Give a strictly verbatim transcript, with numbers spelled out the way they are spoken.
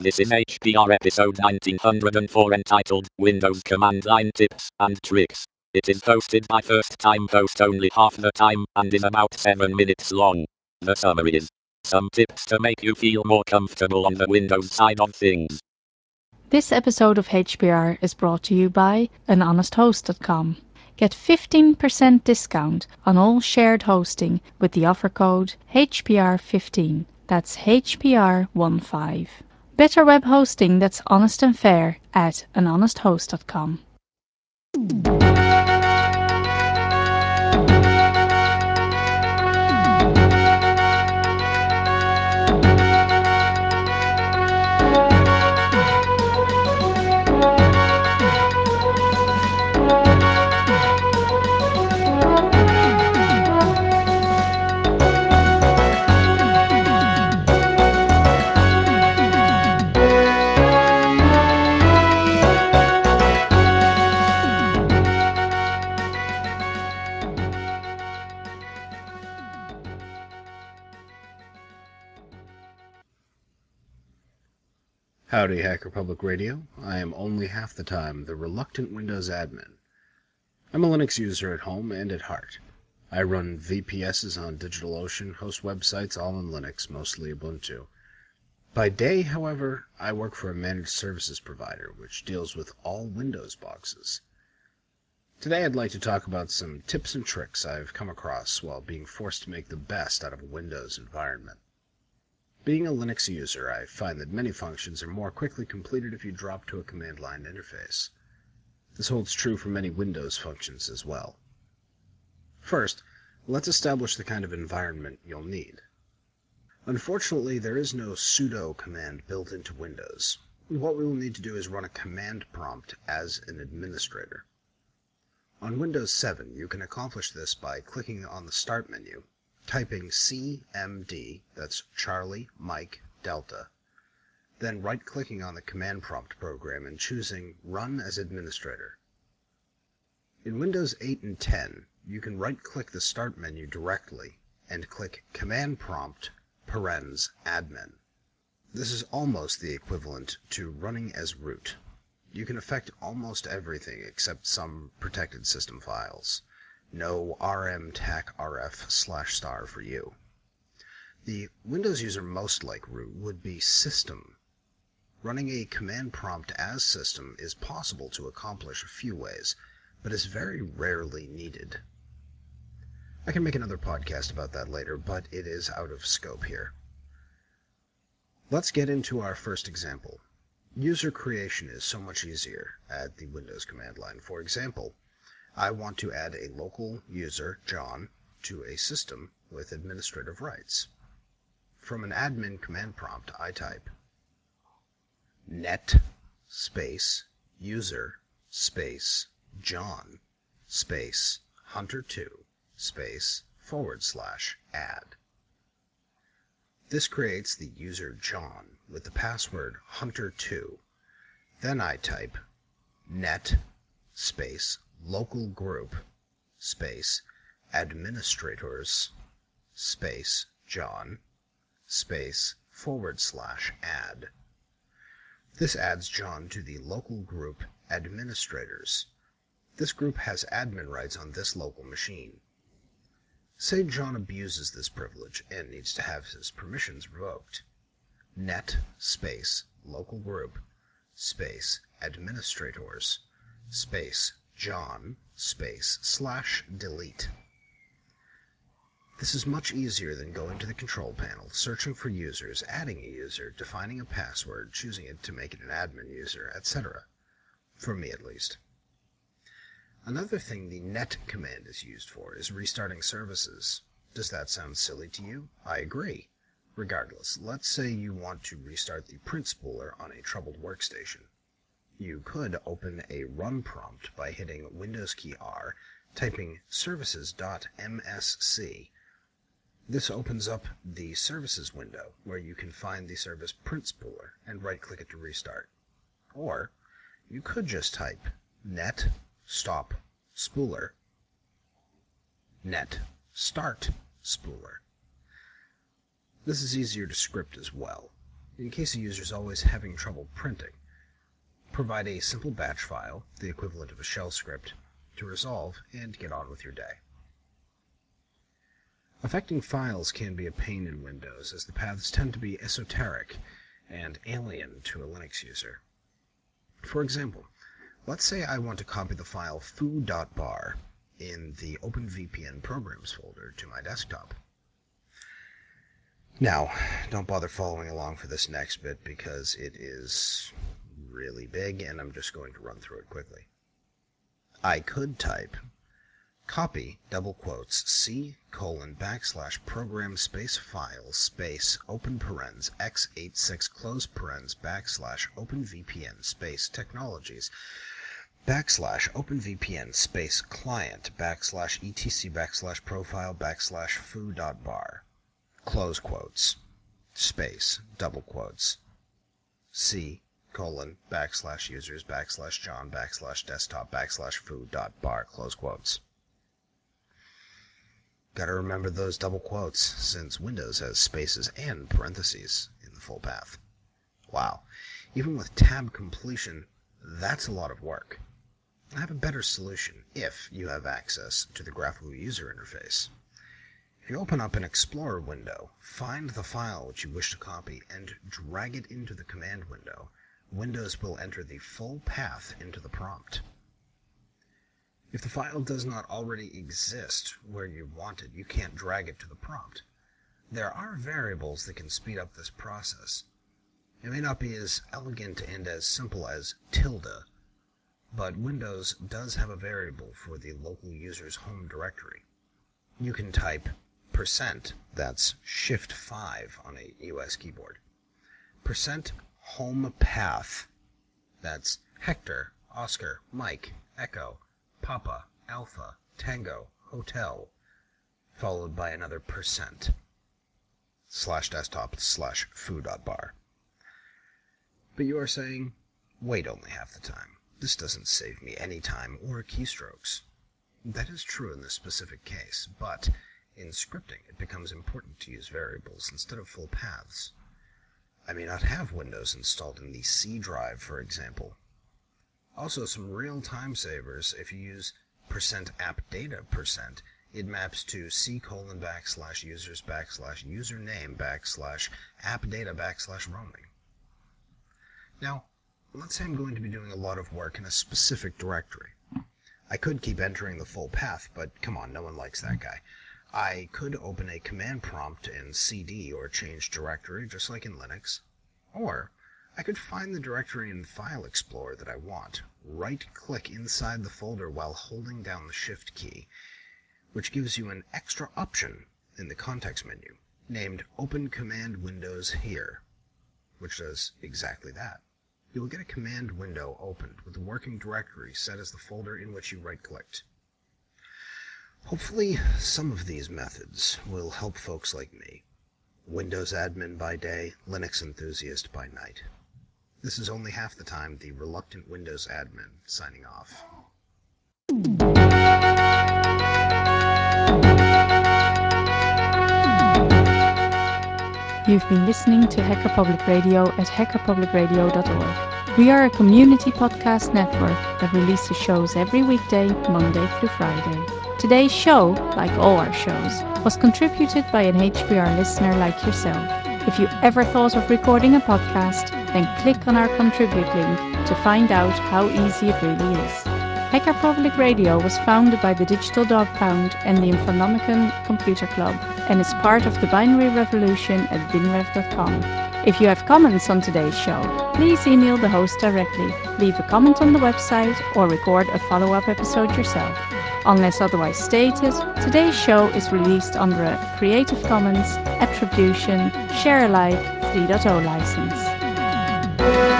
This is H P R episode nineteen oh four entitled Windows Command Line Tips and Tricks. It is hosted by first time host only half the time and is about seven minutes long. The summary is some tips to make you feel more comfortable on the Windows side of things. This episode of H P R is brought to you by an honest host dot com. Get fifteen percent discount on all shared hosting with the offer code H P R fifteen. That's H P R fifteen. Better web hosting that's honest and fair at an honest host dot com. Howdy, Hacker Public Radio. I am only half the time the reluctant Windows admin. I'm a Linux user at home and at heart. I run V P Ss on DigitalOcean, host websites all in Linux, mostly Ubuntu. By day, however, I work for a managed services provider, which deals with all Windows boxes. Today I'd like to talk about some tips and tricks I've come across while being forced to make the best out of a Windows environment. Being a Linux user, I find that many functions are more quickly completed if you drop to a command line interface. This holds true for many Windows functions as well. First, let's establish the kind of environment you'll need. Unfortunately, there is no sudo command built into Windows. What we will need to do is run a command prompt as an administrator. On Windows seven, you can accomplish this by clicking on the Start menu, typing C M D, that's Charlie, Mike, Delta, then right-clicking on the command prompt program and choosing Run as Administrator. In Windows eight and ten, you can right-click the Start menu directly and click Command Prompt, parens, Admin. This is almost the equivalent to running as root. You can affect almost everything except some protected system files. No rmtacrf slash star for you. The Windows user most like root would be system. Running a command prompt as system is possible to accomplish a few ways, but is very rarely needed. I can make another podcast about that later, but it is out of scope here. Let's get into our first example. User creation is so much easier at the Windows command line. For example, I want to add a local user, John, to a system with administrative rights. From an admin command prompt, I type net space user space John space hunter two space forward slash add. This creates the user John with the password hunter two. Then I type net space local group space administrators space John space forward slash add. This adds John to the local group administrators. This group has admin rights on this local machine. Say John abuses this privilege and needs to have his permissions revoked. Net space local group space administrators space John space slash delete. This is much easier than going to the control panel, searching for users, adding a user, defining a password, choosing it to make it an admin user, et cetera. For me at least. Another thing the net command is used for is restarting services. Does that sound silly to you? I agree. Regardless, let's say you want to restart the print spooler on a troubled workstation. You could open a run prompt by hitting Windows key R, typing services.msc. This opens up the services window where you can find the service print spooler and right-click it to restart. Or you could just type net stop spooler, net start spooler. This is easier to script as well. in case a user is always having trouble printing. Provide a simple batch file, the equivalent of a shell script, to resolve and get on with your day. Affecting files can be a pain in Windows, as the paths tend to be esoteric and alien to a Linux user. For example, let's say I want to copy the file foo.bar in the OpenVPN programs folder to my desktop. Now, don't bother following along for this next bit because it is really big and I'm just going to run through it quickly. I could type copy double quotes c colon backslash program space file space open parens x eighty-six close parens backslash OpenVPN space technologies backslash OpenVPN space client backslash etc backslash profile backslash foo.bar close quotes space double quotes c colon backslash users backslash john backslash desktop backslash foo.bar close quotes. Gotta remember those double quotes, since Windows has spaces and parentheses in the full path. Wow, even with tab completion, that's a lot of work. I have a better solution if you have access to the graphical user interface. If you open up an Explorer window, find the file which you wish to copy, and drag it into the command window, Windows will enter the full path into the prompt. If the file does not already exist where you want it, you can't drag it to the prompt. There are variables that can speed up this process. It may not be as elegant and as simple as tilde, but Windows does have a variable for the local user's home directory. You can type percent, that's shift five on a U S keyboard. Percent home path, that's Hector, Oscar, Mike, Echo, Papa, Alpha, Tango, Hotel, followed by another percent, slash desktop slash foo.bar. But you are saying, wait only half the time. This doesn't save me any time or keystrokes. That is true in this specific case, but in scripting it becomes important to use variables instead of full paths. I may not have Windows installed in the C drive, for example. Also, some real time savers, if you use percent app data percent, it maps to c colon backslash users backslash username backslash app data backslash roaming. Now, let's say I'm going to be doing a lot of work in a specific directory. I could keep entering the full path, but come on, no one likes that guy. I could open a command prompt in cd or change directory, just like in Linux, or I could find the directory in File Explorer that I want, right-click inside the folder while holding down the Shift key, which gives you an extra option in the context menu, named Open Command Windows Here, which does exactly that. You will get a command window opened with the working directory set as the folder in which you right-clicked. Hopefully, some of these methods will help folks like me, Windows admin by day, Linux enthusiast by night. This is only half the time the reluctant Windows admin signing off. You've been listening to Hacker Public Radio at hacker public radio dot org. We are a community podcast network that releases shows every weekday, Monday through Friday. Today's show, like all our shows, was contributed by an H P R listener like yourself. If you ever thought of recording a podcast, then click on our contribute link to find out how easy it really is. Hacker Public Radio was founded by the Digital Dog Pound and the Infonomicon Computer Club and is part of the Binary Revolution at binrev dot com. If you have comments on today's show, please email the host directly, leave a comment on the website, or record a follow-up episode yourself. Unless otherwise stated, today's show is released under a Creative Commons Attribution Share Alike three point oh license.